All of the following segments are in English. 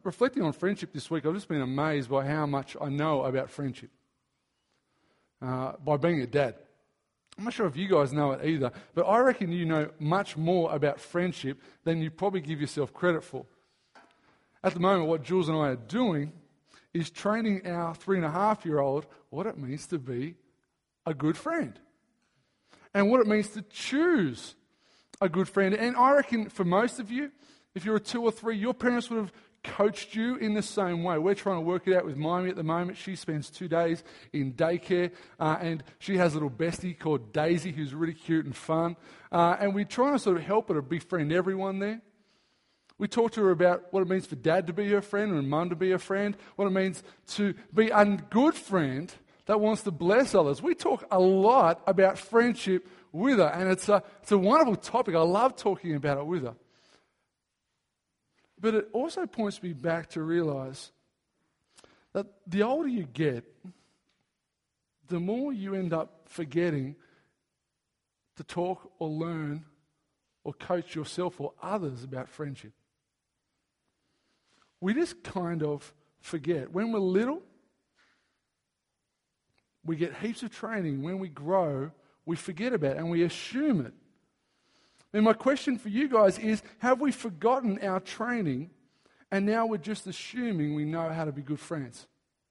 reflecting on friendship this week, I've just been amazed by how much I know about friendship by being a dad. I'm not sure if you guys know it either, but I reckon you know much more about friendship than you probably give yourself credit for. At the moment, what Jules and I are doing is training our 3.5-year-old what it means to be a good friend and what it means to choose a good friend. And I reckon for most of you, if you're a 2 or 3, your parents would have coached you in the same way. We're trying to work it out with Mimey at the moment. She spends 2 days in daycare, and she has a little bestie called Daisy who's really cute and fun. And we're trying to sort of help her to befriend everyone there. We talk to her about what it means for dad to be her friend and mum to be her friend, what it means to be a good friend that wants to bless others. We talk a lot about friendship with her, and it's a wonderful topic. I love talking about it with her. But it also points me back to realize that the older you get, the more you end up forgetting to talk or learn or coach yourself or others about friendship. We just kind of forget. When we're little, we get heaps of training. When we grow, we forget about it and we assume it. And my question for you guys is, have we forgotten our training and now we're just assuming we know how to be good friends?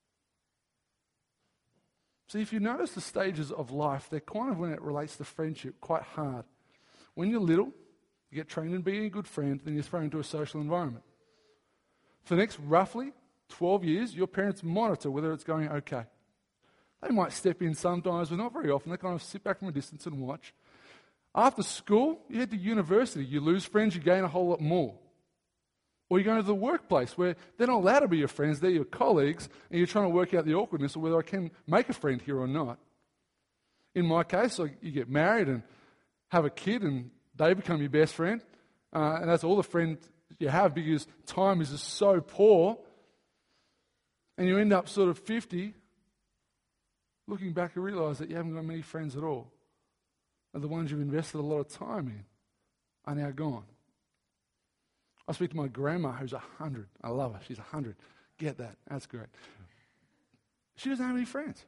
See, if you notice the stages of life, they're kind of, when it relates to friendship, quite hard. When you're little, you get trained in being a good friend, then you're thrown into a social environment. For the next roughly 12 years, your parents monitor whether it's going okay. They might step in sometimes, but not very often. They kind of sit back from a distance and watch. After school, you head to university. You lose friends, you gain a whole lot more. Or you go into the workplace where they're not allowed to be your friends, they're your colleagues, and you're trying to work out the awkwardness of whether I can make a friend here or not. In my case, you get married and have a kid, and they become your best friend. And that's all the friends you have because time is just so poor. And you end up sort of 50, looking back and realise that you haven't got many friends at all. And the ones you've invested a lot of time in are now gone. I speak to my grandma who's 100. I love her. She's 100. Get that. That's great. She doesn't have any friends.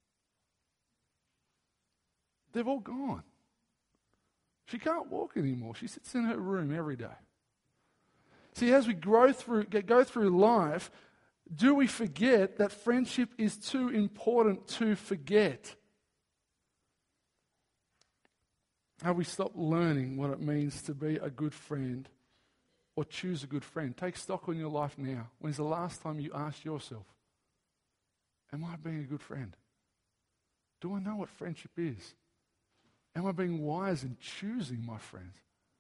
They've all gone. She can't walk anymore. She sits in her room every day. See, as we go through life, do we forget that friendship is too important to forget? Have we stopped learning what it means to be a good friend or choose a good friend? Take stock on your life now. When's the last time you asked yourself, am I being a good friend? Do I know what friendship is? Am I being wise in choosing my friends?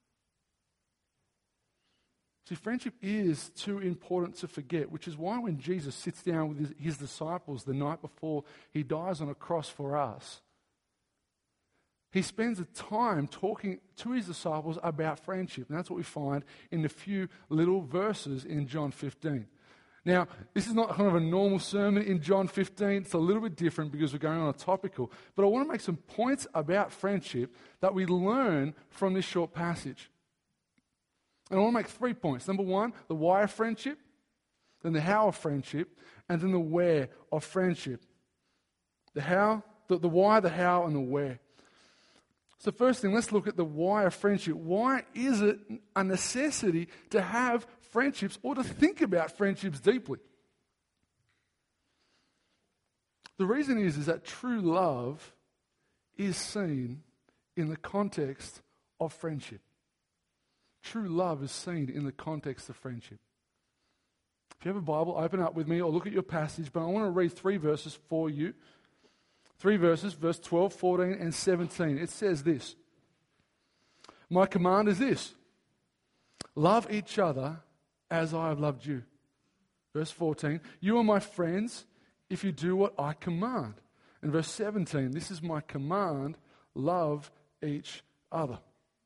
See, friendship is too important to forget, which is why when Jesus sits down with his disciples the night before he dies on a cross for us, he spends the time talking to his disciples about friendship. And that's what we find in the few little verses in John 15. Now, this is not kind of a normal sermon in John 15. It's a little bit different because we're going on a topical. But I want to make some points about friendship that we learn from this short passage. And I want to make 3 points. Number 1, the why of friendship, then the how of friendship, and then the where of friendship. The how, the why, the how, and the where. So first thing, let's look at the why of friendship. Why is it a necessity to have friendships or to think about friendships deeply? The reason is that true love is seen in the context of friendship. True love is seen in the context of friendship. If you have a Bible, open up with me or look at your passage, but I want to read 3 verses for you. 3 verses, verse 12, 14, and 17. It says this: my command is this, love each other as I have loved you. Verse 14, you are my friends if you do what I command. And verse 17, this is my command, love each other.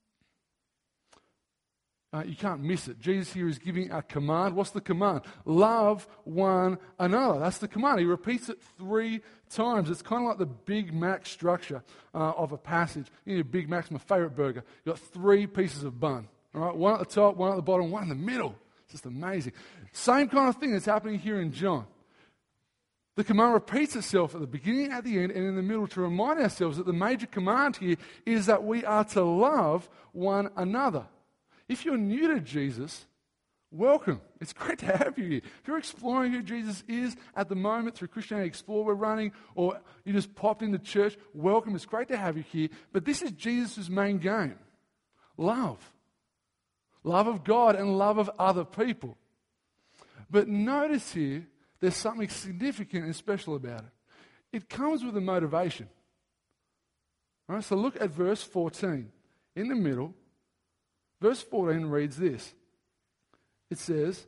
You can't miss it. Jesus here is giving a command. What's the command? Love one another. That's the command. He repeats it 3 times. It's kind of like the Big Mac structure of a passage. You know, Big Mac's my favourite burger. You've got 3 pieces of bun. All right, one at the top, one at the bottom, one in the middle. It's just amazing. Same kind of thing that's happening here in John. The command repeats itself at the beginning, at the end, and in the middle to remind ourselves that the major command here is that we are to love one another. If you're new to Jesus, welcome. It's great to have you here. If you're exploring who Jesus is at the moment through Christianity Explore we're running, or you just popped into church, welcome. It's great to have you here. But this is Jesus' main game. Love. Love of God and love of other people. But notice here, there's something significant and special about it. It comes with a motivation. All right, so look at verse 14. In the middle, verse 14 reads this. It says,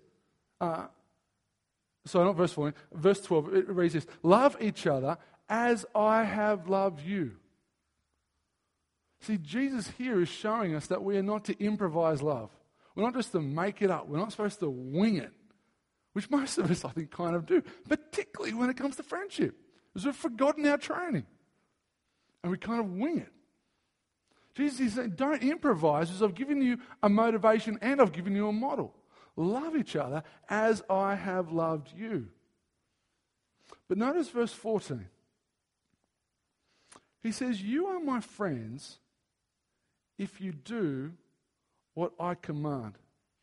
sorry, not verse 14, verse 12, it reads this: love each other as I have loved you. See, Jesus here is showing us that we are not to improvise love. We're not just to make it up. We're not supposed to wing it, which most of us, I think, kind of do, particularly when it comes to friendship, because we've forgotten our training, and we kind of wing it. Jesus is saying, don't improvise, because I've given you a motivation and I've given you a model. Love each other as I have loved you. But notice verse 14. He says, you are my friends if you do what I command.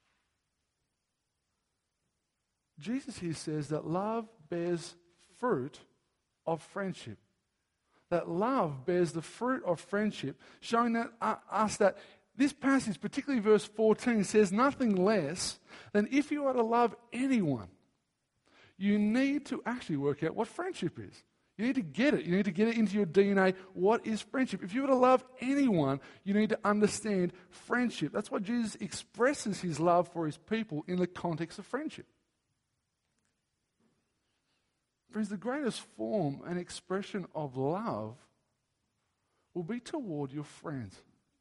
Jesus here says that love bears fruit of friendship. That love bears the fruit of friendship, showing that us that this passage, particularly verse 14, says nothing less than if you are to love anyone, you need to actually work out what friendship is. You need to get it. You need to get it into your DNA. What is friendship? If you were to love anyone, you need to understand friendship. That's why Jesus expresses his love for his people in the context of friendship. Friends, the greatest form and expression of love will be toward your friends.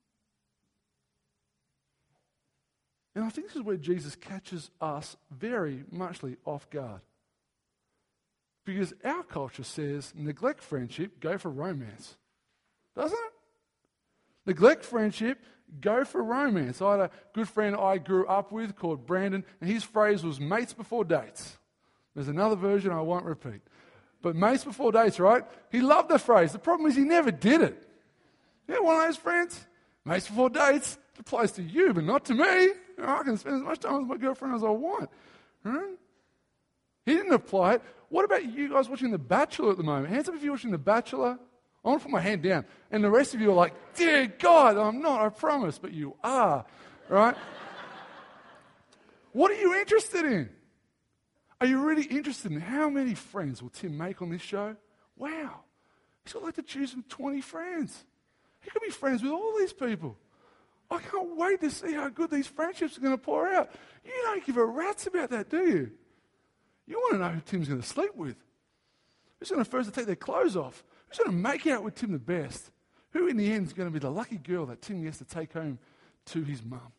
And I think this is where Jesus catches us very muchly off guard. Because our culture says, neglect friendship, go for romance. Doesn't it? Neglect friendship, go for romance. I had a good friend I grew up with called Brandon, and his phrase was mates before dates. There's another version I won't repeat. But mates before dates, right? He loved the phrase. The problem is he never did it. You know, one of those friends? Mates before dates. It applies to you, but not to me. I can spend as much time with my girlfriend as I want. Right? He didn't apply it. What about you guys watching The Bachelor at the moment? Hands up if you're watching The Bachelor. I want to put my hand down. And the rest of you are like, dear God, I'm not, I promise. But you are. Right? What are you interested in? Are you really interested in how many friends will Tim make on this show? Wow. He's got like to choose from 20 friends. He could be friends with all these people. I can't wait to see how good these friendships are going to pour out. You don't give a rat's about that, do you? You want to know who Tim's going to sleep with. Who's going to first take their clothes off? Who's going to make out with Tim the best? Who in the end is going to be the lucky girl that Tim gets to take home to his mum?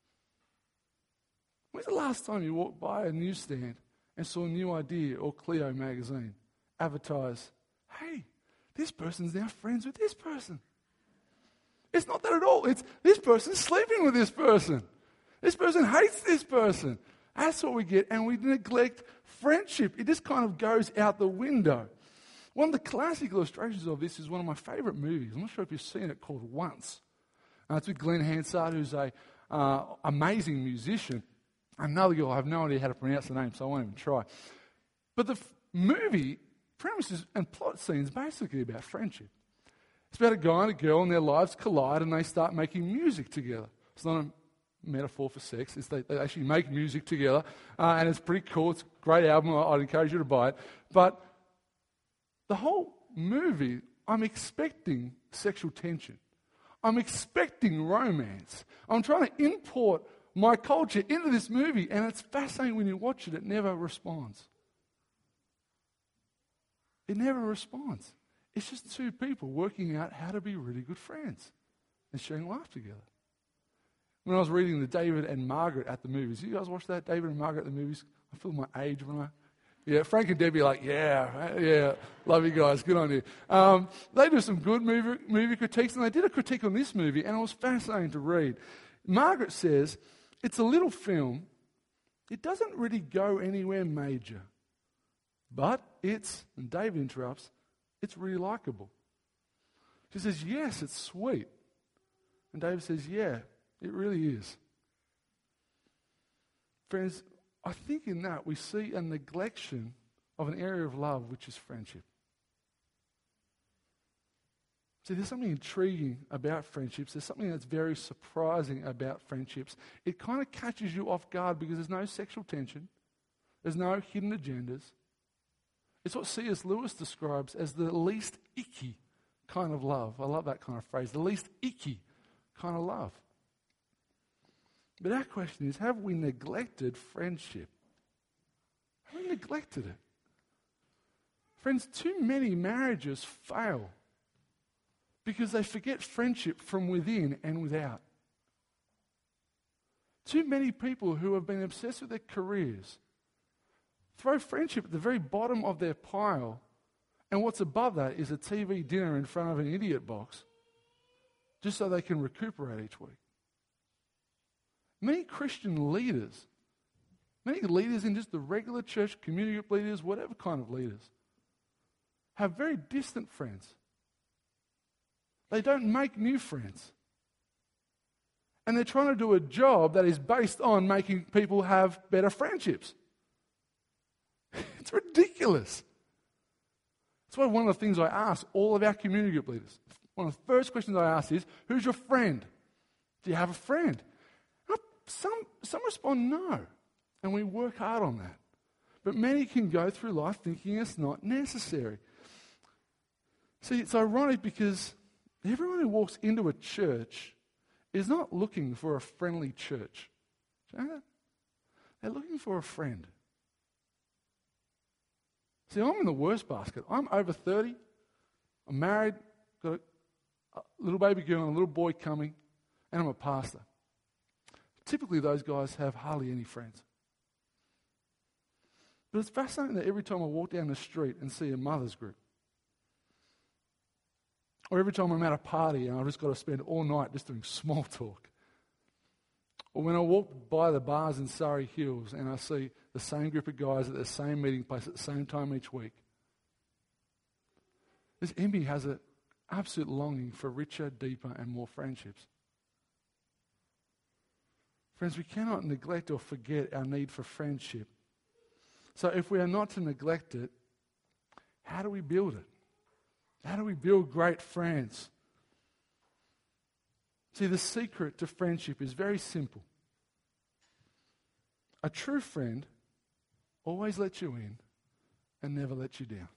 When's the last time you walked by a newsstand and saw a New Idea or Clio magazine advertise, hey, this person's now friends with this person? It's not that at all. It's this person's sleeping with this person. This person hates this person. That's what we get, and we neglect friendship. It just kind of goes out the window. One of the classic illustrations of this is one of my favourite movies. I'm not sure if you've seen it, called Once. It's with Glenn Hansard, who's a amazing musician. Another girl, I have no idea how to pronounce the name, so I won't even try. But the movie premises and plot scenes basically about friendship. It's about a guy and a girl, and their lives collide, and they start making music together. It's not a metaphor for sex. They actually make music together, and it's pretty cool. It's a great album. I'd encourage you to buy it. But the whole movie, I'm expecting sexual tension. I'm expecting romance. I'm trying to import my culture into this movie, and it's fascinating when you watch it. It never responds. It never responds. It's just two people working out how to be really good friends and sharing life together. When I was reading the David and Margaret at the movies, you guys watch that, David and Margaret at the movies? I feel my age when yeah, Frank and Debbie are like, yeah, love you guys, good on you. They do some good movie critiques, and they did a critique on this movie, and it was fascinating to read. Margaret says, it's a little film It doesn't really go anywhere major. But and David interrupts, it's really likable. She says, yes, it's sweet. And David says, yeah, it really is. Friends, I think in that we see a neglection of an area of love, which is friendship. See, there's something intriguing about friendships. There's something that's very surprising about friendships. It kind of catches you off guard because there's no sexual tension. There's no hidden agendas. It's what C.S. Lewis describes as the least icky kind of love. I love that kind of phrase, the least icky kind of love. But our question is, have we neglected friendship? Have we neglected it? Friends, too many marriages fail because they forget friendship from within and without. Too many people who have been obsessed with their careers throw friendship at the very bottom of their pile, and what's above that is a TV dinner in front of an idiot box, just so they can recuperate each week. Many Christian leaders, many leaders in just the regular church, community group leaders, whatever kind of leaders, have very distant friends. They don't make new friends. And they're trying to do a job that is based on making people have better friendships. It's ridiculous. That's why one of the things I ask all of our community group leaders, one of the first questions I ask is, who's your friend? Do you have a friend? Some respond no, and we work hard on that. But many can go through life thinking it's not necessary. See, it's ironic because everyone who walks into a church is not looking for a friendly church. Do you know that? They're looking for a friend. See, I'm in the worst basket. I'm over 30. I'm married, got a little baby girl and a little boy coming, and I'm a pastor. Typically, those guys have hardly any friends. But it's fascinating that every time I walk down the street and see a mother's group, or every time I'm at a party and I've just got to spend all night just doing small talk, or when I walk by the bars in Surrey Hills and I see the same group of guys at the same meeting place at the same time each week, this enemy has an absolute longing for richer, deeper, and more friendships. Friends, we cannot neglect or forget our need for friendship. So if we are not to neglect it, how do we build it? How do we build great friends? See, the secret to friendship is very simple. A true friend always lets you in and never lets you down.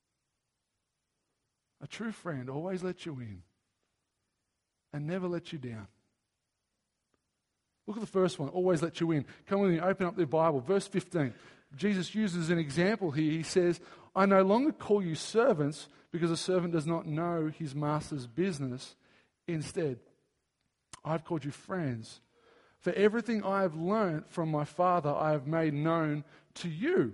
A true friend always lets you in and never lets you down. Look at the first one, always let you in. Come with me, open up the Bible. Verse 15. Jesus uses an example here. He says, I no longer call you servants because a servant does not know his master's business. Instead, I've called you friends. For everything I have learned from my Father, I have made known to you.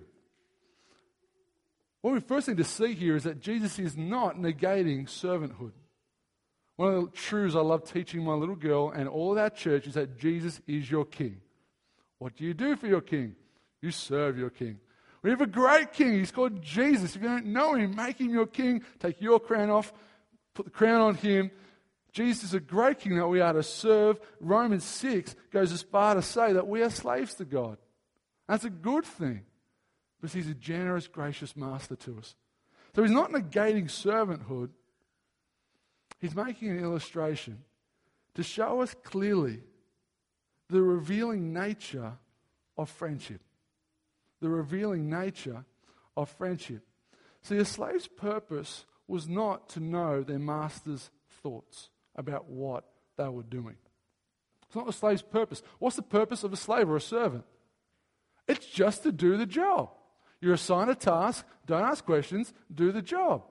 What we first need to see here is that Jesus is not negating servanthood. One of the truths I love teaching my little girl and all of our church is that Jesus is your king. What do you do for your king? You serve your king. We have a great king. He's called Jesus. If you don't know him, make him your king. Take your crown off. Put the crown on him. Jesus is a great king that we are to serve. Romans 6 goes as far to say that we are slaves to God. That's a good thing. Because he's a generous, gracious master to us. So he's not negating servanthood. He's making an illustration to show us clearly the revealing nature of friendship. The revealing nature of friendship. See, a slave's purpose was not to know their master's thoughts about what they were doing. It's not the slave's purpose. What's the purpose of a slave or a servant? It's just to do the job. You're assigned a task, don't ask questions, do the job.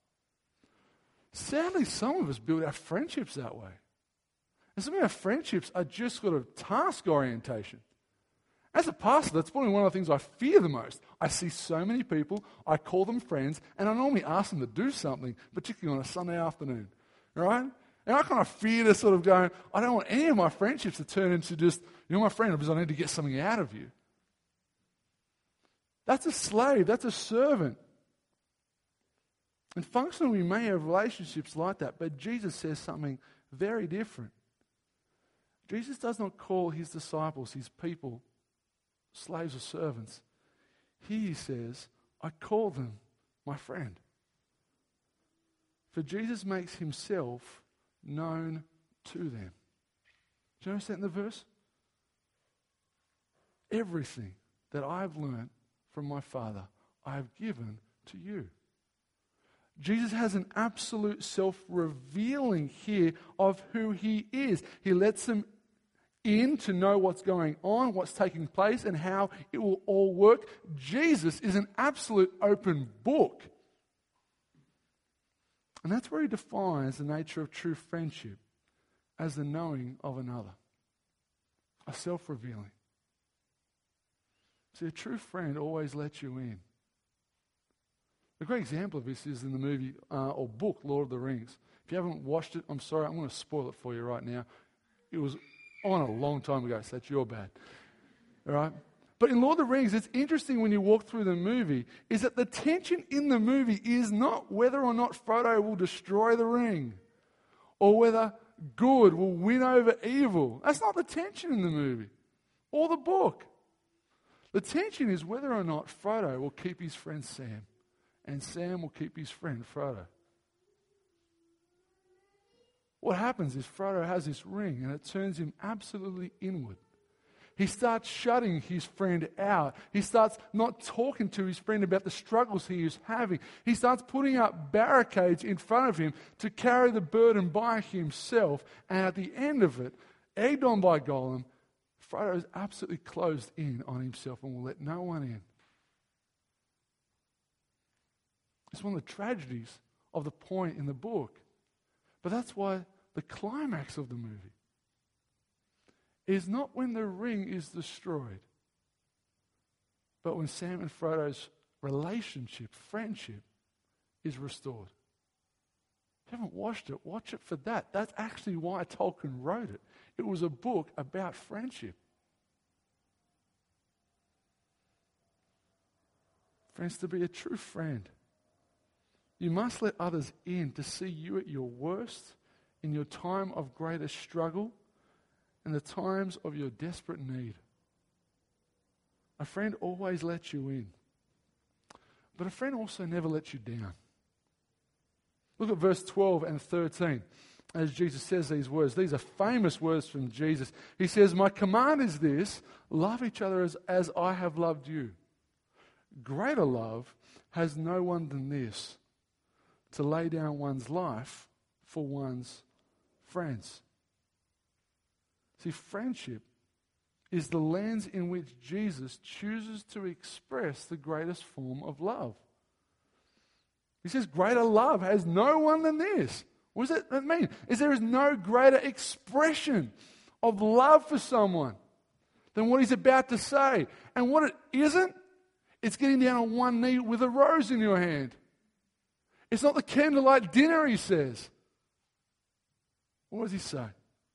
Sadly, some of us build our friendships that way. And some of our friendships are just sort of task orientation. As a pastor, that's probably one of the things I fear the most. I see so many people, I call them friends, and I normally ask them to do something, particularly on a Sunday afternoon, right? And I kind of fear this sort of going, I don't want any of my friendships to turn into just, you're my friend because I need to get something out of you. That's a slave. That's a servant. And functionally, we may have relationships like that, but Jesus says something very different. Jesus does not call his disciples, his people, slaves or servants. He says, I call them my friend. For Jesus makes himself known to them. Do you notice that in the verse? Everything that I've learned from my Father, I have given to you. Jesus has an absolute self-revealing here of who he is. He lets them in to know what's going on, what's taking place, and how it will all work. Jesus is an absolute open book. And that's where he defines the nature of true friendship as the knowing of another. A self-revealing. See, a true friend always lets you in. A great example of this is in the movie or book, Lord of the Rings. If you haven't watched it, I'm sorry, I'm going to spoil it for you right now. It was on a long time ago, so that's your bad. All right? But in Lord of the Rings, it's interesting when you walk through the movie, is that the tension in the movie is not whether or not Frodo will destroy the ring or whether good will win over evil. That's not the tension in the movie or the book. The tension is whether or not Frodo will keep his friend Sam and Sam will keep his friend Frodo. What happens is Frodo has this ring and it turns him absolutely inward. He starts shutting his friend out. He starts not talking to his friend about the struggles he is having. He starts putting up barricades in front of him to carry the burden by himself. And at the end of it, egged on by Gollum, Frodo is absolutely closed in on himself and will let no one in. It's one of the tragedies of the point in the book. But that's why the climax of the movie is not when the ring is destroyed, but when Sam and Frodo's relationship, friendship, is restored. If you haven't watched it, watch it for that. That's actually why Tolkien wrote it. It was a book about friendship. Friends, to be a true friend, you must let others in to see you at your worst, in your time of greatest struggle, and the times of your desperate need. A friend always lets you in. But a friend also never lets you down. Look at verse 12 and 13 as Jesus says these words. These are famous words from Jesus. He says, my command is this, love each other as I have loved you. Greater love has no one than this, to lay down one's life for one's friends. See, friendship is the lens in which Jesus chooses to express the greatest form of love. He says, greater love has no one than this. What does that mean? There is no greater expression of love for someone than what he's about to say. And what it isn't, it's getting down on one knee with a rose in your hand. It's not the candlelight dinner, he says. What does he say?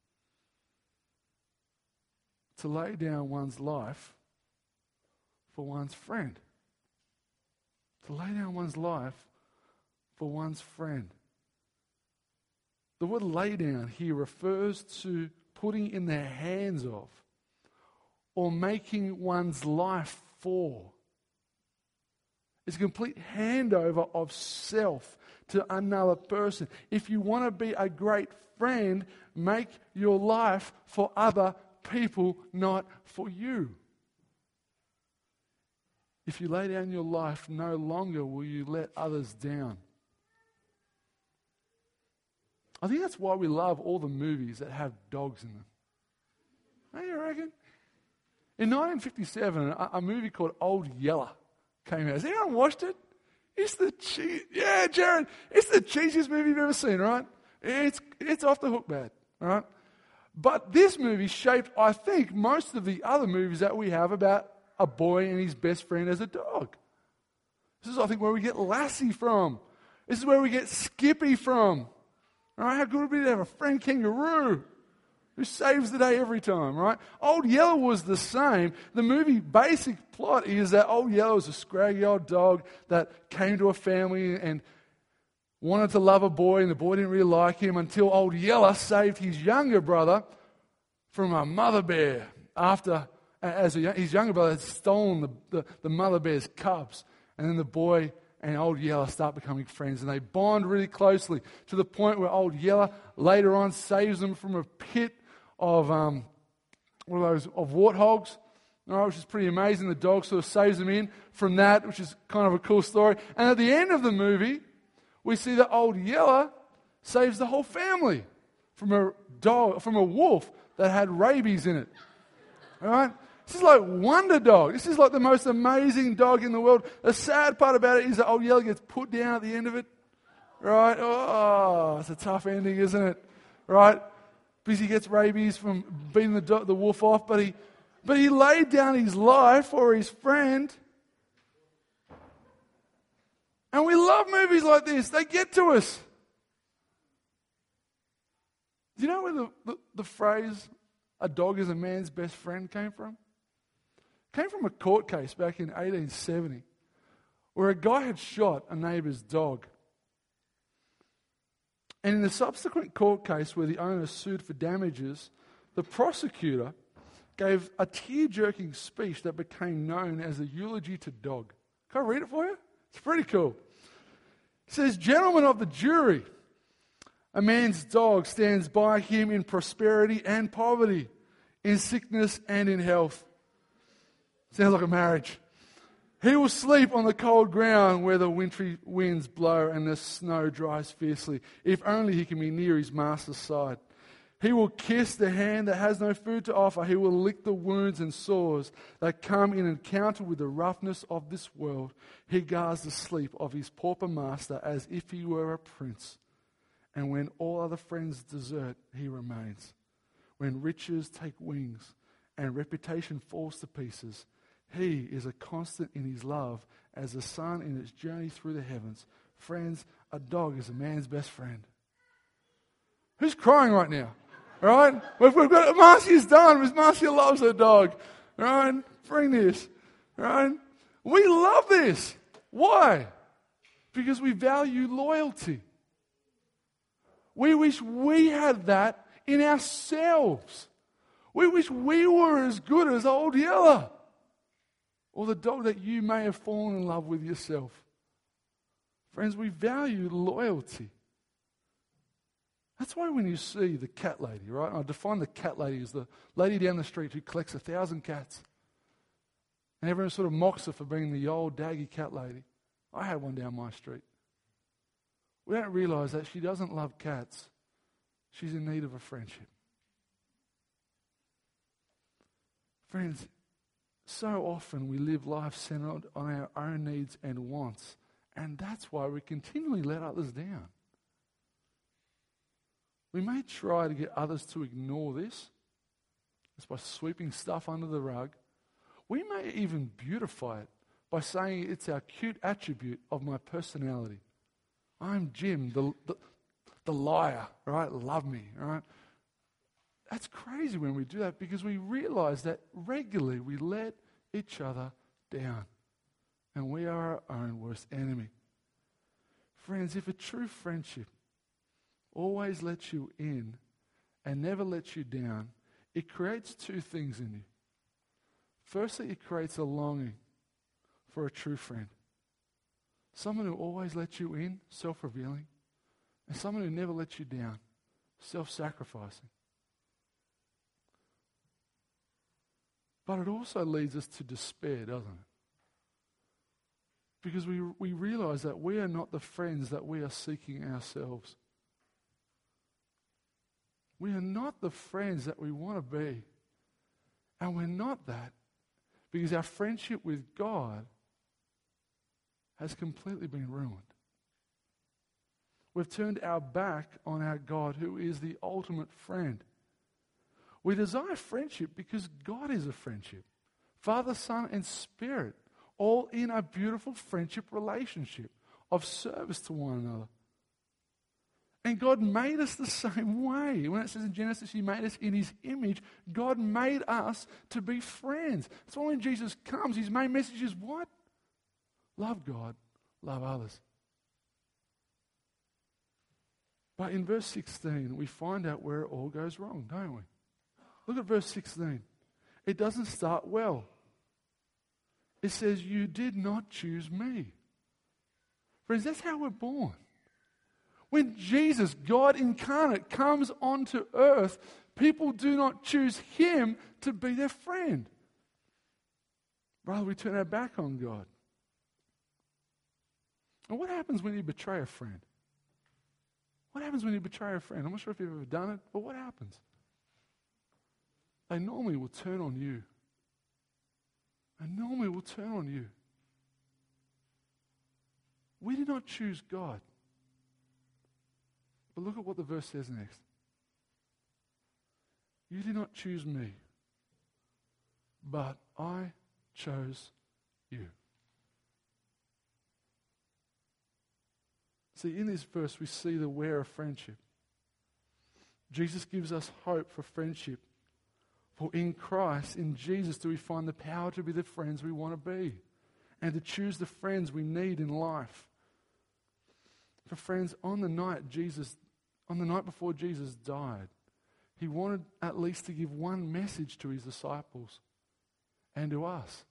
To lay down one's life for one's friend. To lay down one's life for one's friend. The word lay down here refers to putting in the hands of or making one's life for. It's a complete handover of self to another person. If you want to be a great friend, make your life for other people, not for you. If you lay down your life, no longer will you let others down. I think that's why we love all the movies that have dogs in them. Don't you reckon? In 1957, a movie called Old Yeller came out. Has anyone watched it? It's the yeah, Jared. It's the cheesiest movie you've ever seen, right? It's off the hook bad, right? But this movie shaped, I think, most of the other movies that we have about a boy and his best friend as a dog. This is, I think, where we get Lassie from. This is where we get Skippy from. All right, how good would it be to have a friend kangaroo? who saves the day every time, right? Old Yeller was the same. The movie basic plot is that Old Yeller was a scraggy old dog that came to a family and wanted to love a boy, and the boy didn't really like him until Old Yeller saved his younger brother from a mother bear his younger brother had stolen the mother bear's cubs. And then the boy and Old Yeller start becoming friends, and they bond really closely to the point where Old Yeller later on saves them from a pit of warthogs, which is pretty amazing. The dog sort of saves them in from that, which is kind of a cool story. And at the end of the movie, we see that Old Yeller saves the whole family from a wolf that had rabies in it. All right? This is like Wonder Dog. This is like the most amazing dog in the world. The sad part about it is that Old Yeller gets put down at the end of it. Right? Oh, it's a tough ending, isn't it? Right? Because he gets rabies from beating the wolf off, but he laid down his life for his friend. And we love movies like this. They get to us. Do you know where the phrase, a dog is a man's best friend, came from? It came from a court case back in 1870 where a guy had shot a neighbour's dog. And in the subsequent court case where the owner sued for damages, the prosecutor gave a tear-jerking speech that became known as a eulogy to dog. Can I read it for you? It's pretty cool. It says, "Gentlemen of the jury, a man's dog stands by him in prosperity and poverty, in sickness and in health." Sounds like a marriage. "He will sleep on the cold ground where the wintry winds blow and the snow dries fiercely, if only he can be near his master's side. He will kiss the hand that has no food to offer. He will lick the wounds and sores that come in encounter with the roughness of this world. He guards the sleep of his pauper master as if he were a prince. And when all other friends desert, he remains. When riches take wings and reputation falls to pieces, he is a constant in his love as the sun in its journey through the heavens. Friends, a dog is a man's best friend." Who's crying right now? Right? We've got Marcia's done because Marcia loves her dog. Right? Bring this. Right? We love this. Why? Because we value loyalty. We wish we had that in ourselves. We wish we were as good as Old Yeller, or the dog that you may have fallen in love with yourself. Friends, we value loyalty. That's why when you see the cat lady, right? I define the cat lady as the lady down the street who collects 1,000 cats. And everyone sort of mocks her for being the old daggy cat lady. I had one down my street. We don't realise that she doesn't love cats. She's in need of a friendship. Friends, so often we live life centered on our own needs and wants, and that's why we continually let others down. We may try to get others to ignore this, just by sweeping stuff under the rug. We may even beautify it by saying it's our cute attribute of my personality. I'm Jim, the liar, right? Love me, right? That's crazy when we do that, because we realize that regularly we let each other down. And we are our own worst enemy. Friends, if a true friendship always lets you in and never lets you down, it creates two things in you. Firstly, it creates a longing for a true friend. Someone who always lets you in, self-revealing, and someone who never lets you down, self-sacrificing. But it also leads us to despair, doesn't it? Because we realize that we are not the friends that we are seeking ourselves. We are not the friends that we want to be. And we're not that because our friendship with God has completely been ruined. We've turned our back on our God, who is the ultimate friend. We desire friendship because God is a friendship. Father, Son, and Spirit, all in a beautiful friendship relationship of service to one another. And God made us the same way. When it says in Genesis, He made us in His image, God made us to be friends. That's why when Jesus comes, His main message is what? Love God, love others. But in verse 16, we find out where it all goes wrong, don't we? Look at verse 16. It doesn't start well. It says, you did not choose me. Friends, that's how we're born. When Jesus, God incarnate, comes onto earth, people do not choose Him to be their friend. Rather, we turn our back on God. And what happens when you betray a friend? What happens when you betray a friend? I'm not sure if you've ever done it, but what happens? They normally will turn on you. They normally will turn on you. We did not choose God. But look at what the verse says next. You did not choose me, but I chose you. See, in this verse, we see the wear of friendship. Jesus gives us hope for friendship. For in Christ, in Jesus, do we find the power to be the friends we want to be and to choose the friends we need in life. For friends, on the night before Jesus died, He wanted at least to give one message to His disciples and to us.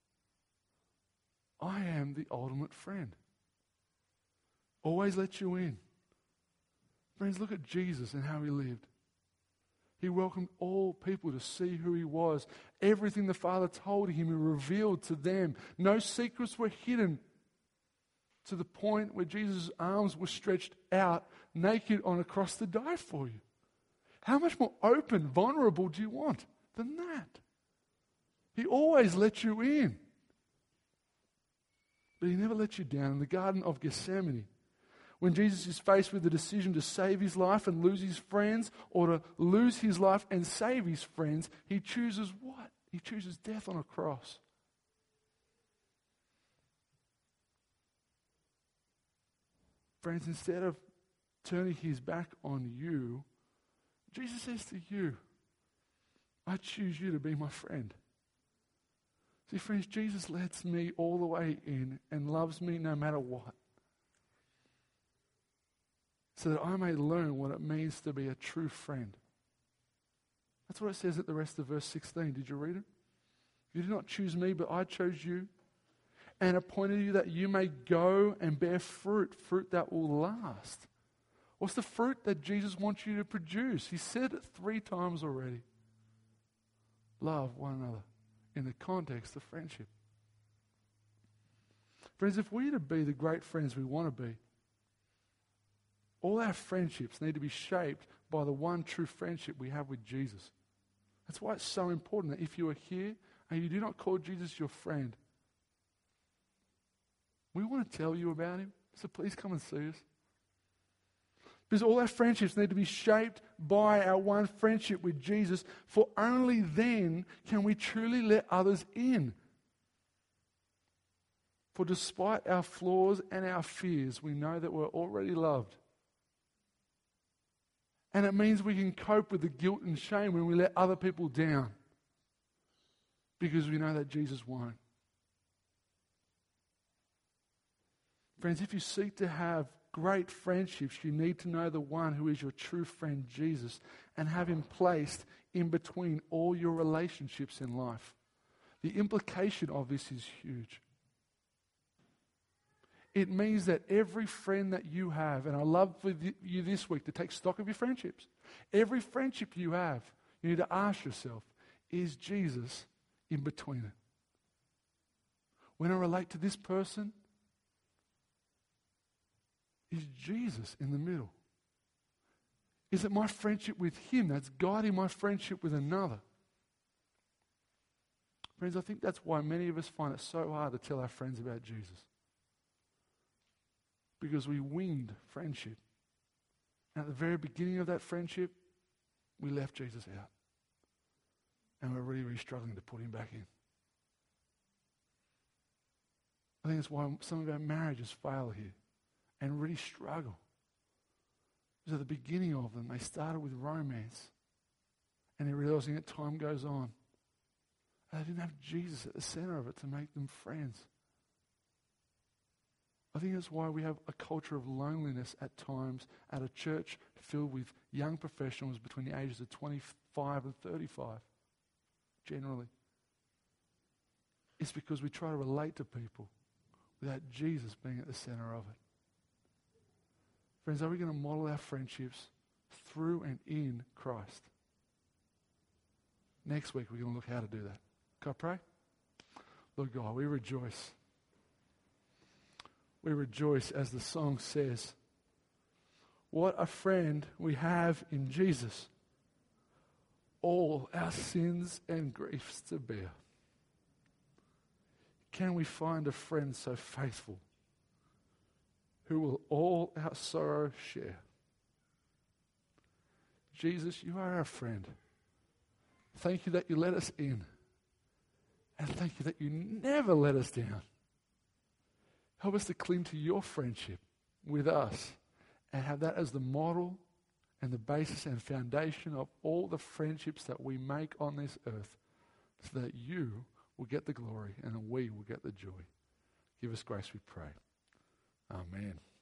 I am the ultimate friend. Always let you in. Friends, look at Jesus and how He lived. He welcomed all people to see who He was. Everything the Father told Him, He revealed to them. No secrets were hidden, to the point where Jesus' arms were stretched out naked on a cross to die for you. How much more open, vulnerable do you want than that? He always let you in. But He never let you down. In the Garden of Gethsemane, when Jesus is faced with the decision to save His life and lose His friends, or to lose His life and save His friends, He chooses what? He chooses death on a cross. Friends, instead of turning His back on you, Jesus says to you, I choose you to be my friend. See, friends, Jesus lets me all the way in and loves me no matter what, so that I may learn what it means to be a true friend. That's what it says at the rest of verse 16. Did you read it? You did not choose me, but I chose you and appointed you that you may go and bear fruit that will last. What's the fruit that Jesus wants you to produce? He said it 3 times already. Love one another in the context of friendship. Friends, if we're to be the great friends we want to be, all our friendships need to be shaped by the one true friendship we have with Jesus. That's why it's so important that if you are here and you do not call Jesus your friend, we want to tell you about Him. So please come and see us. Because all our friendships need to be shaped by our one friendship with Jesus, for only then can we truly let others in. For despite our flaws and our fears, we know that we're already loved. And it means we can cope with the guilt and shame when we let other people down, because we know that Jesus won't. Friends, if you seek to have great friendships, you need to know the one who is your true friend, Jesus, and have Him placed in between all your relationships in life. The implication of this is huge. It means that every friend that you have, and I love for you this week to take stock of your friendships. Every friendship you have, you need to ask yourself, is Jesus in between it? When I relate to this person, is Jesus in the middle? Is it my friendship with Him that's guiding my friendship with another? Friends, I think that's why many of us find it so hard to tell our friends about Jesus. Because we winged friendship. And at the very beginning of that friendship, we left Jesus out. And we're really, really struggling to put Him back in. I think that's why some of our marriages fail here and really struggle. Because at the beginning of them, they started with romance. And they're realizing that time goes on. They didn't have Jesus at the center of it to make them friends. I think that's why we have a culture of loneliness at times at a church filled with young professionals between the ages of 25 and 35, generally. It's because we try to relate to people without Jesus being at the center of it. Friends, are we going to model our friendships through and in Christ? Next week, we're going to look how to do that. Can I pray? Lord God, we rejoice. We rejoice as the song says. What a friend we have in Jesus. All our sins and griefs to bear. Can we find a friend so faithful who will all our sorrow share? Jesus, you are our friend. Thank you that you let us in. And thank you that you never let us down. Help us to cling to your friendship with us and have that as the model and the basis and foundation of all the friendships that we make on this earth, so that you will get the glory and we will get the joy. Give us grace, we pray. Amen.